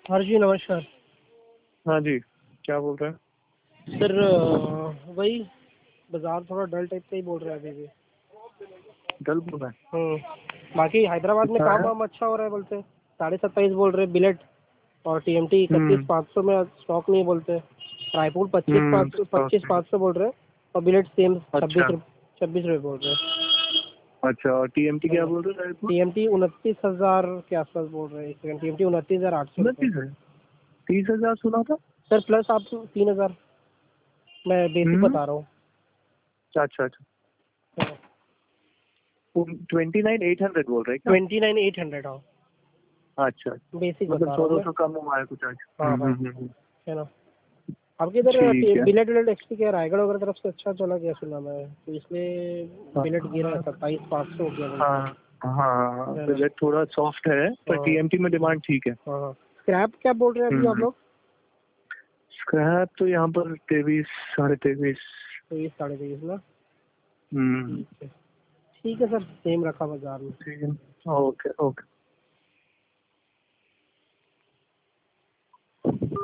हर जी नमस्कार। हाँ जी, क्या बोल रहे हैं? सर वही बाजार थोड़ा डल टाइप का ही बोल रहा है अभी भी। डल बोल रहे हैं? बाकी हैदराबाद में कितना काम है? वाम अच्छा हो रहा है बोलते, 27.5 बोल रहे बिलेट, और टीएमटी 31,500 में स्टॉक नहीं बोलते। रायपुर 25,500 स्टॉक में। 25,500 बोल रहे, और बिलेट सेम अच्छा 26 रुपये बोल रहे। अच्छा, और टीएमटी क्या बोल रहे हैं रायपुर? टीएमटी 29,000 के आसपास बोल रहे हैं। एक सेकंड, टीएमटी 29,800 रुपये। 29 है? 30,000 सुना था। सर प्लस आप 3,000, मैं बेसिक हम्म। बता रहा हूँ। अच्छा अच्छा, 29,800 बोल रहे हैं क्या? 29,800, हाँ अच्छा अच्छा, बेसिक मतलब बता रहा हूँ 100 मैं। 200 कम हुआ है कुछ आज। हाँ हाँ, है ना। आपके ठीक इधर है। बिलेट विलेट एक्सपी क्या रायगढ़ वगैरह तरफ से अच्छा चला गया सुना मैं, तो इसलिए बिलेट गिरा है, हाँ 27,500 हो गया बोलते हैं। हाँ हाँ, है ना। बजट थोड़ा सॉफ्ट है पर हाँ टीएमटी में डिमांड ठीक है। हाँ हाँ। स्क्रैप क्या बोल रहे हैं अभी आप लोग? स्क्रैप तो यहाँ पर 23 23.5। 23 साढ़े 23 ना। हम्म। ठीक है, ठीक है सर, सेम रखा बाजार में। ठीक है। Okay okay.